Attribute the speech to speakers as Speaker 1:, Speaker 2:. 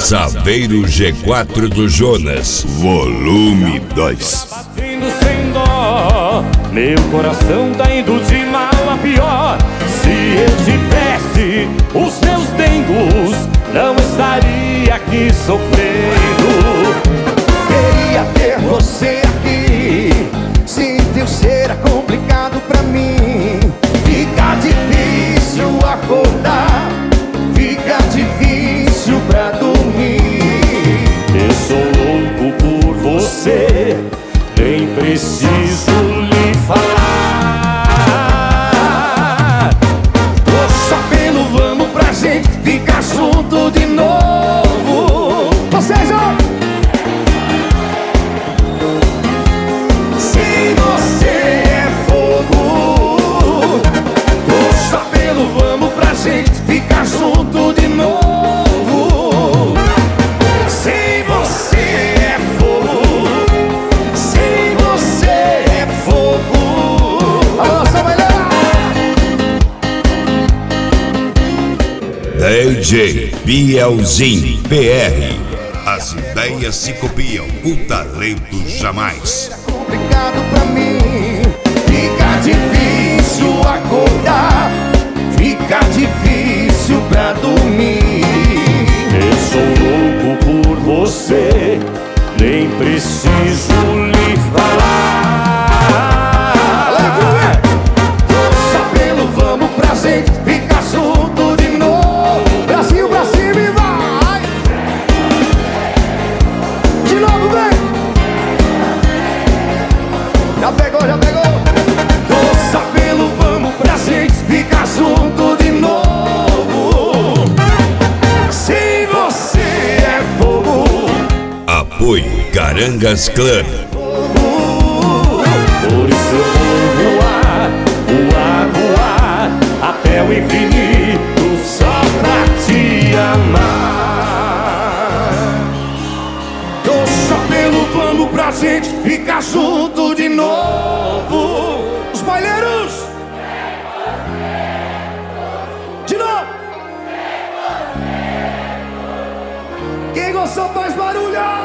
Speaker 1: Saveiro G4 do Jonas, volume 2.
Speaker 2: Batendo sem dó, meu coração tá indo de mal a pior. Se eu tivesse os meus dengos, não estaria aqui sofrendo.
Speaker 3: Queria ter você aqui, sem teu ser era complicado pra mim. Fica difícil acordar, fica difícil pra dormir.
Speaker 2: Eu sou louco por você, nem preciso lhe falar.
Speaker 3: Tô só pelo vamos pra gente ficar junto de novo. Vocês, ó! Se você é fogo, tô só pelo vamos pra gente ficar junto de novo. Se você é fogo, se você é fogo. Alô, Samuelão!
Speaker 1: DJ Bielzinho PR. As ideias se copiam, o talento jamais.
Speaker 3: Complicado pra mim, fica difícil acordar, fica difícil pra dormir.
Speaker 2: Eu sou louco por você, nem preciso lhe falar.
Speaker 3: Tô só pelo vamos pra gente ficar junto de novo. Brasil pra cima e vai! De novo, vem! Já pegou, já pegou! Tô só pelo vamos pra gente ficar junto de novo. Se você é fogo,
Speaker 1: Apoio Carangas Clã.
Speaker 2: Por isso eu vou voar, voar, voar até o infinito só pra te amar.
Speaker 3: tô só pelo vamos pra gente ficar junto de novo. Os baileiros! De novo! Quem gostou faz barulho!